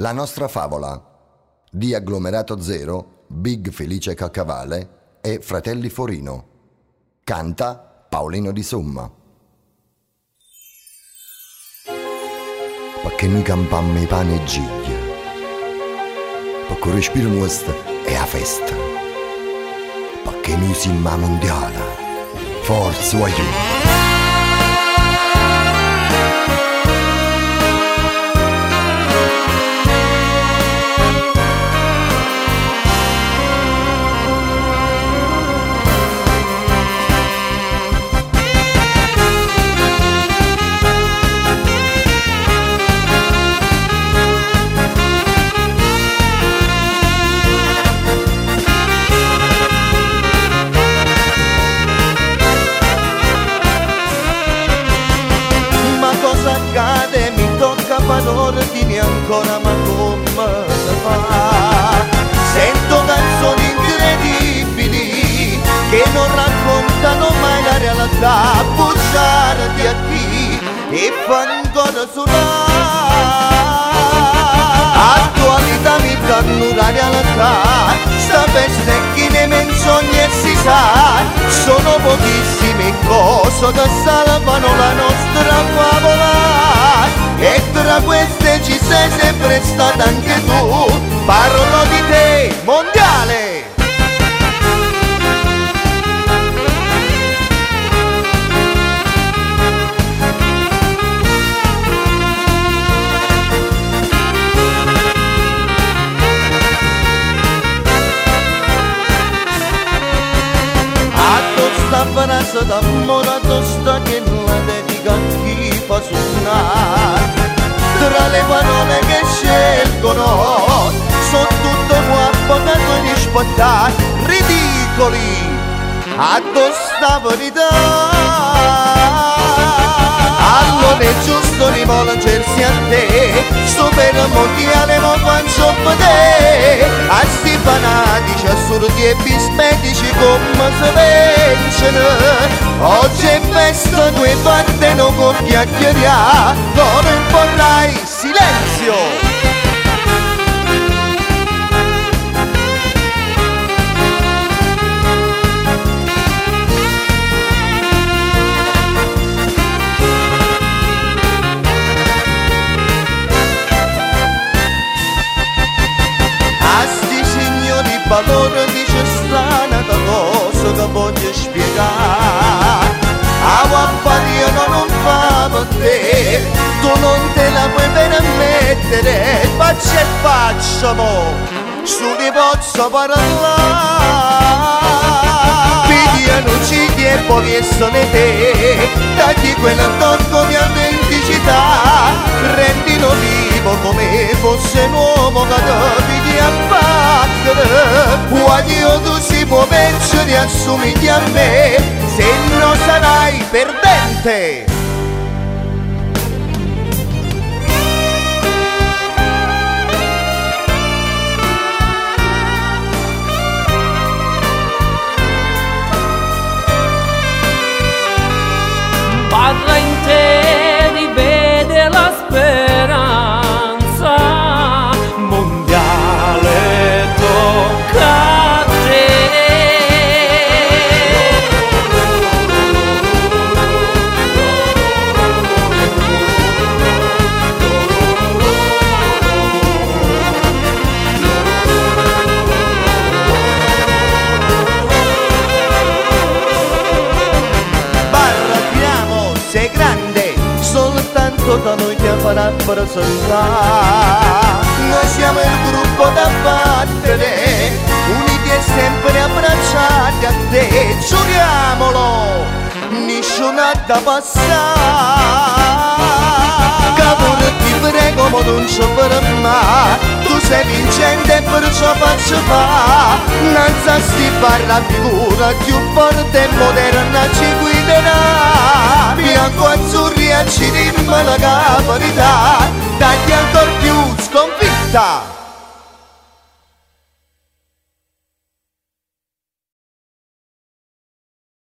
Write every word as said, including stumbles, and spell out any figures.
La nostra favola di Agglomerato Zero, Big Felice Caccavale e Fratelli Forino. Canta Paolino Di Somma. Perché noi campammo i pani e giglia, perché il respiro nostro è la festa, perché noi siamo a mondiale, forza o aiuto. Ordini ancora, ma come si fa? Sento canzoni incredibili che non raccontano mai la realtà, bugiardi a chi e fa ancora suonare. Attualità mi danno la realtà, sta peste chi ne menzogna e si sa, sono pochissime cose che salvano la nostra favola. E tra queste ci sei sempre stata anche tu, parlo di te, mondiale! A questa frase d'amore tosta che la dedica a chi fa suonare, tra le parole che scelgono sono tutto guapo che tu rispettare, ridicoli addossa verità. Allora è giusto rivolgersi a te, sto per il mondiale mo faccio vedere a sti fanatici assurdi e bispetici come si vencano. Oggi è festa, due parte non può chiacchierare, non imporrai silenzio. Valore dice strana cosa che voglio spiegare. A vaffanio non fa per te, tu non te la puoi permettere. Faccia e faccia mo, su di posso parlare. Pigliano cigli e poi sono te, dagli quella torco di autenticità, rendilo vivo come fosse un uomo che devi abbattere. Quando tu si può vincere assomigli a me, se no sarai perdente. Parla in te, rivede la speranza, mondiale tocca a te. Parliamo, sei grande, soltanto da noi ti farà presentare. Noi siamo il gruppo da battere, uniti e sempre abbracciati a te. Giuriamolo, nessuno da passare. Cavolo ti prego, ma non ci fermare, tu sei vincente e perciò faccio fa. Non sa sti parla figura più forte e moderna ci guiderà. Bianco azzurri e ci dimma la verità, dagli ancora più sconfitta.